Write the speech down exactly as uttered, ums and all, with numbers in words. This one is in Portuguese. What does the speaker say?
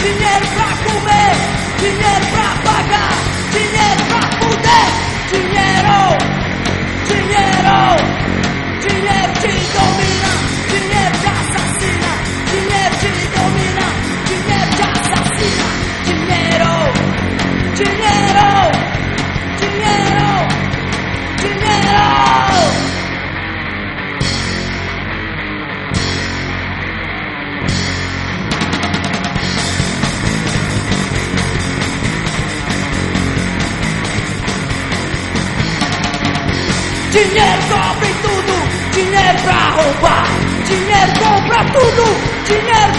dinheiro pra comer, dinheiro pra pagar, dinheiro pra fuder. Dinheiro, dinheiro, dinheiro te domina, dinheiro te assassina, dinheiro te domina, dinheiro te assassina. Dinheiro, dinheiro, dinheiro, dinheiro. Dinheiro cobre tudo, dinheiro pra roubar, dinheiro compra tudo, dinheiro